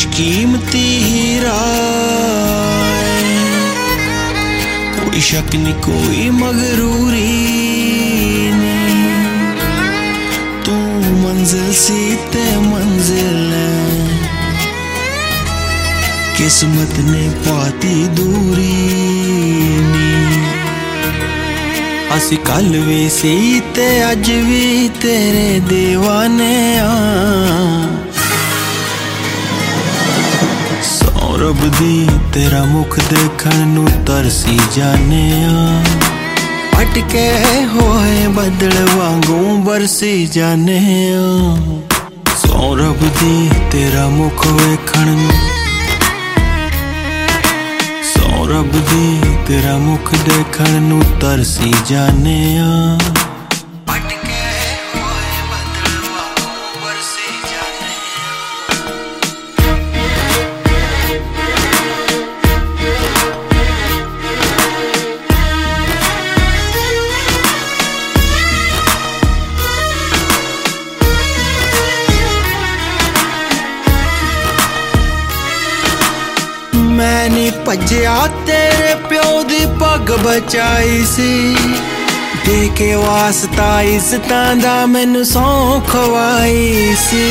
खुशकीमती हीरा कोई शक नहीं कोई मगरूरी नहीं। तू मंजिल सी ते मंजिल किस्मत ने पाती दूरी नी। असी कल भी सी ते अज भी तेरे दीवाने सौरभ दी तेरा मुख देखण नू तरसी जाने अटके होए बदल वांगू बरसी जाने। सौरभ दी तेरा मुख वेखण नू सौरभ दी तेरा मुख देखण नू तरसी जाने अटके होए बदल वांगू बरसी जाने। मैं नी भज्या तेरे प्यो दी पग बचाई सी दे के वास्ता इज्जतां दा मैनू सौं खवाई सी।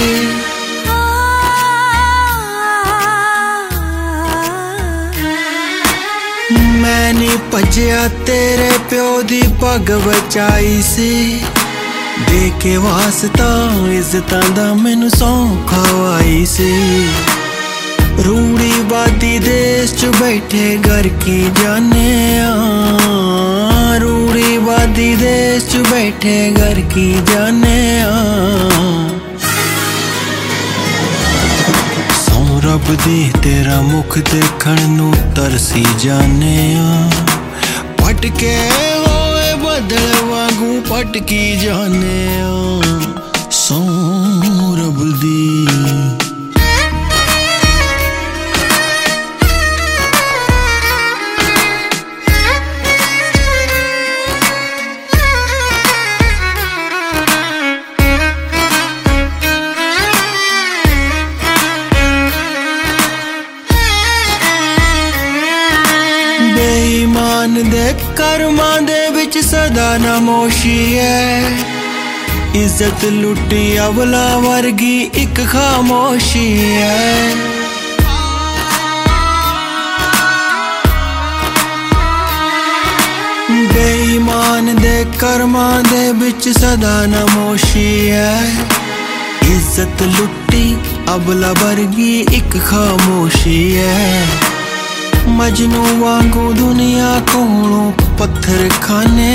मैं नी भज्या तेरे प्यो दी पग बचाई सी दे के वास्ता इज्जतां दा मैनू सौं खवाई सी। रूड़ी बादी देश च बैठे घर की जाने रूड़ी बादी देश च बैठे घर की जाने। सौरभ दी तेरा मुख देखण नू तरसी जाने पटके होए बदल वांगू पटकी जाने। सौरभ दी बेईमान दे कर्मां दे विच सदा नमोशी है इज्जत लुटी अवला वर्गी एक खामोशी है। बेईमान दे कर्मां दे विच सदा नमोशी है इज्जत लुटी अवला वर्गी एक खामोशी है। मजनू वांगू दुनिया कोलों पत्थर खाने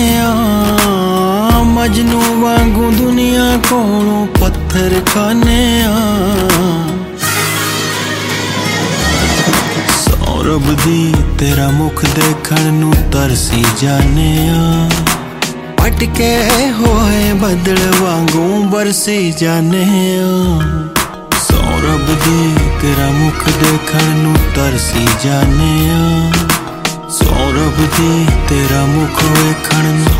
मजनू वांगू दुनिया कोलों पत्थर खाने। सौरभ दी तेरा मुख देखण नू तरसी जाने अटके होए बदल वांगू बरसी जाने। सौरभ दी तेरा मुख देखण नू तरसी जाने सौरभ दी तेरा मुख वेखण नू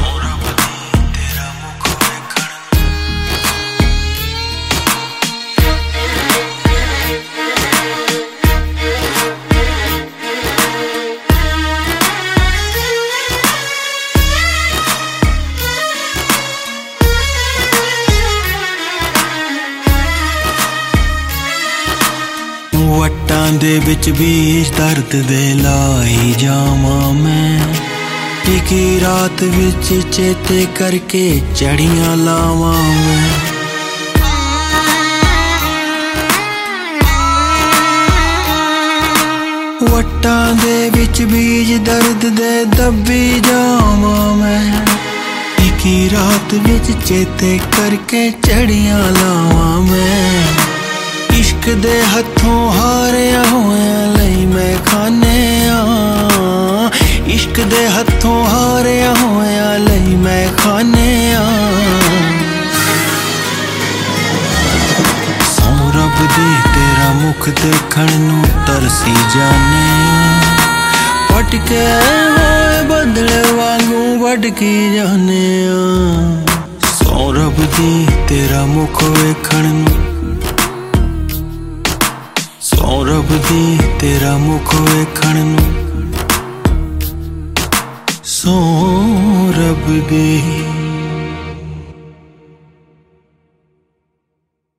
वट्टां दे विच बीज दर्द दे लाई जावां मैं टिकी रात विच चेते करके चढ़ियां लावां मैं। वट्टां दे विच बीज दर्द दे दब्बी जावां मैं टिकी रात विच चेते करके चढ़ियां लावां मैं। इश्क दे हथों हारिया होया लई मैं खाने इश्क दे हथों हारिया होया लई मैं खाने। सौरभ दी तेरा मुख देखण नू तरसी जाने पटके होए बदल वांगू भटकी जाने। सौरभ दी तेरा मुख वेखण नू दी तेरा मुख वेखण नूं सौ रब दी।